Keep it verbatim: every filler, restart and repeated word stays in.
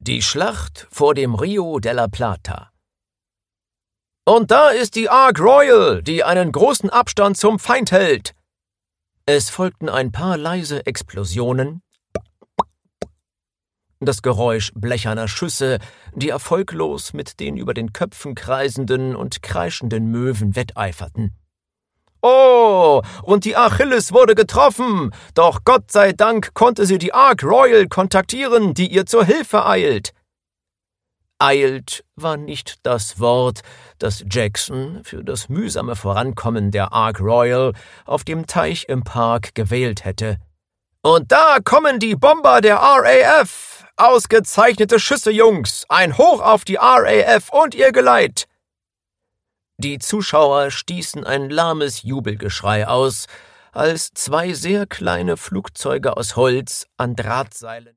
Die Schlacht vor dem Rio de la Plata. »Und da ist die Ark Royal, die einen großen Abstand zum Feind hält!« Es folgten ein paar leise Explosionen, das Geräusch blecherner Schüsse, die erfolglos mit den über den Köpfen kreisenden und kreischenden Möwen wetteiferten. »Oh, und die Achilles wurde getroffen, doch Gott sei Dank konnte sie die Ark Royal kontaktieren, die ihr zur Hilfe eilt.« Eilt war nicht das Wort, das Jackson für das mühsame Vorankommen der Ark Royal auf dem Teich im Park gewählt hätte. »Und da kommen die Bomber der R A F! Ausgezeichnete Schüsse, Jungs! Ein Hoch auf die R A F und ihr Geleit!« Die Zuschauer stießen ein lahmes Jubelgeschrei aus, als zwei sehr kleine Flugzeuge aus Holz an Drahtseilen